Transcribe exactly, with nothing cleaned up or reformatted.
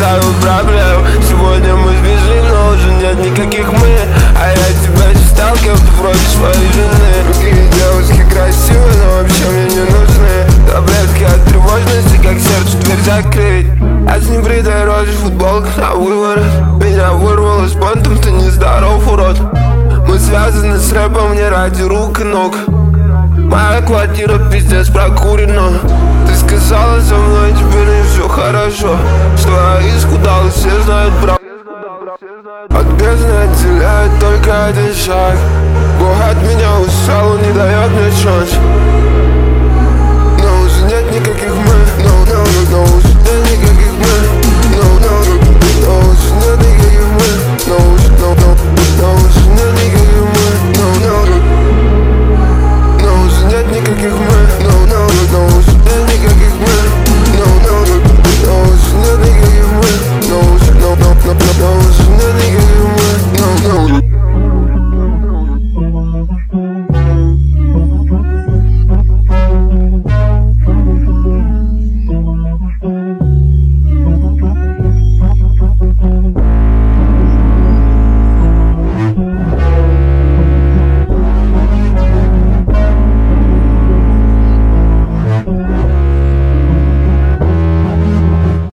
доставил проблем. Сегодня мы сбежим, но уже нет никаких мы. А я тебя не стал кем-то вроде своей жены. Другие девушки красивые, но вообще мне не нужны. Таблетки от тревожности, как сердцу дверь закрыть. А с небритой рожей футболка на выворот. Меня вырвало с понтом, ты нездоров, урод. Мы связаны с рэпом не ради рук и ног. Моя квартира пиздец прокурена. Ты сказала со мной, теперь не все хорошо. Что я исхудал, все знают правду. От бездны отделяет только один шаг. Бог от меня устал, он не дает мне шанс. Но уже нет никаких мы.